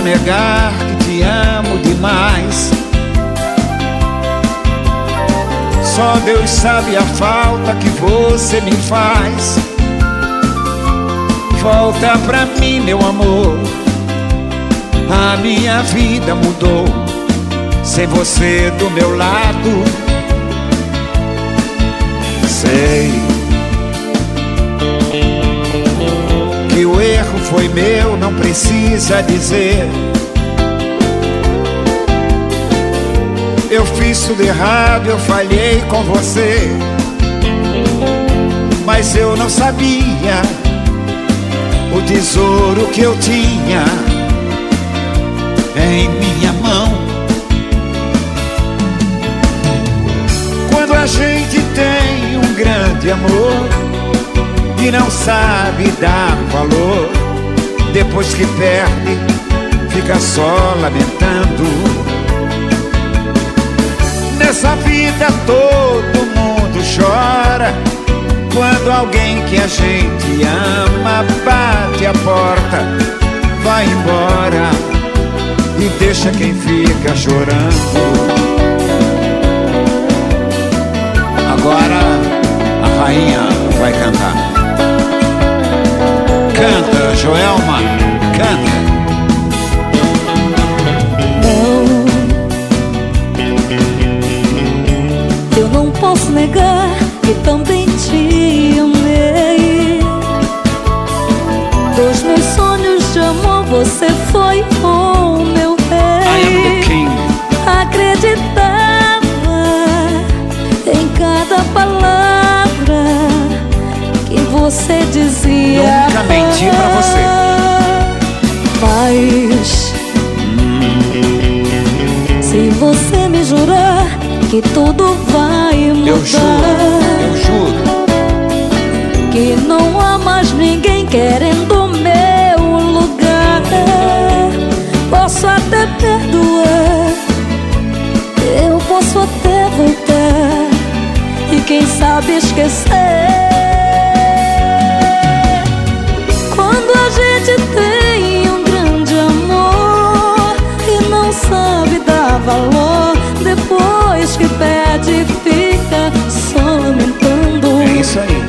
negar que te amo demais. Só Deus sabe a falta que você me faz. Volta pra mim, meu amor. A minha vida mudou sem você do meu lado. Sei que o erro foi meu, não precisa dizer. Eu fiz tudo errado, eu falhei com você, mas eu não sabia o tesouro que eu tinha em minha mão. Quando a gente tem um grande amor e não sabe dar valor, depois que perde, fica só lamentando. Nessa vida todo mundo chora quando alguém que a gente ama bate a porta, vai embora e deixa quem fica chorando. Agora a rainha vai cantar. Canta, Joelma, canta. Não, eu não posso negar que também te amei. Dos meus sonhos de amor você foi o meu rei. Acreditava em cada palavra que você dizia. Nunca menti pra você. Mas se você me jurar que tudo vai mudar, eu juro que não há mais ninguém querendo meu lugar, posso até perdoar, eu posso até voltar e quem sabe esquecer. Quando a gente tem um grande amor e não sabe dar valor, depois que perde fica só lamentando. é isso aí.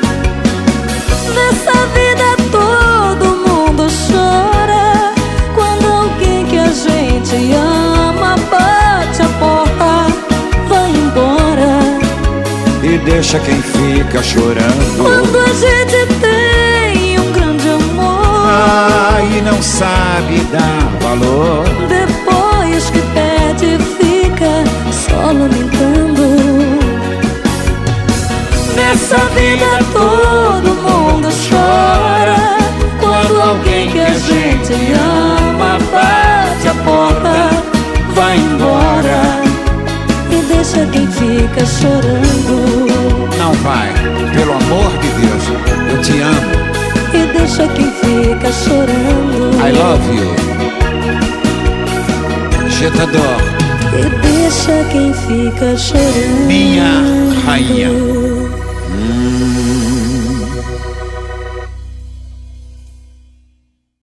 Nessa vida todo mundo chora quando alguém que a gente ama bate a porta, vai embora E deixa quem fica chorando. quando a gente tem um grande amor E não sabe dar valor, depois que perde fica só lamentando. Nessa vida todo mundo chora quando alguém que a gente ama bate a porta, vai embora e deixa quem fica chorando. não vai. Pelo amor de Deus, eu te amo. E deixa quem fica chorando. I love you. Je t'adore. E deixa quem fica chorando. Minha rainha.